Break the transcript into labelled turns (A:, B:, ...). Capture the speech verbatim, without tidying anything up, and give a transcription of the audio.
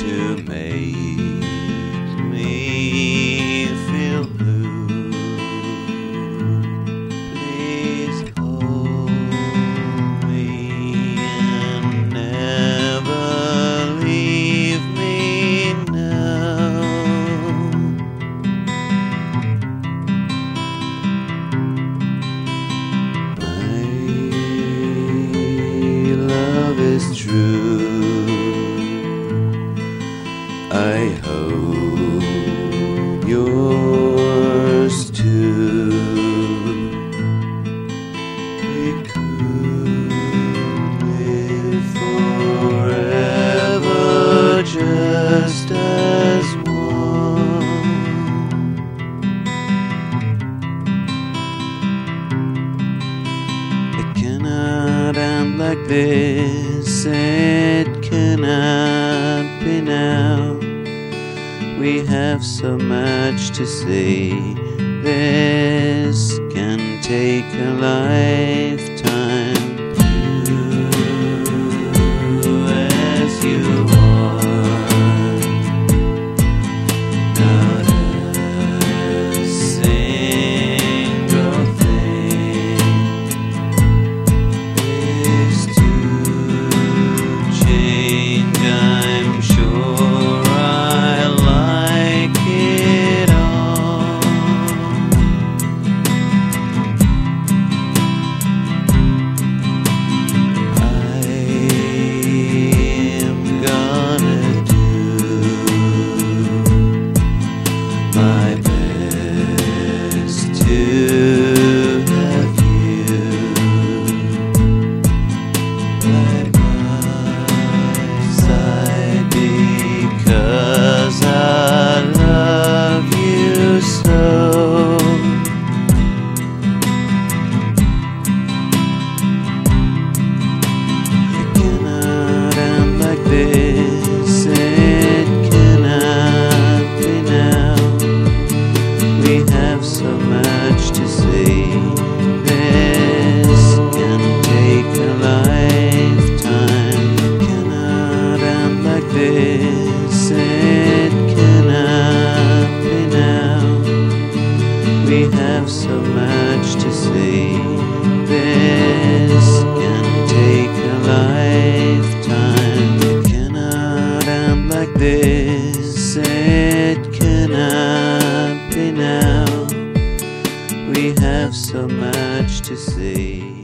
A: to make me feel blue. Please hold me and never leave me now. My love is true. I hope yours too. We could live forever just as one. It cannot end like this. It cannot be now. We have so much to say. This can take a lifetime. You as you are, not a single thing is to change. I'm sure I like it all. I am gonna do my best to have you by my side, because I love you so. It cannot end like this. It cannot be now. We have so much to say. This can take a lifetime. It cannot end like this. It cannot be now. We have so much to say. This can take a lifetime. It cannot end like this. It cannot be now. We have so much to say.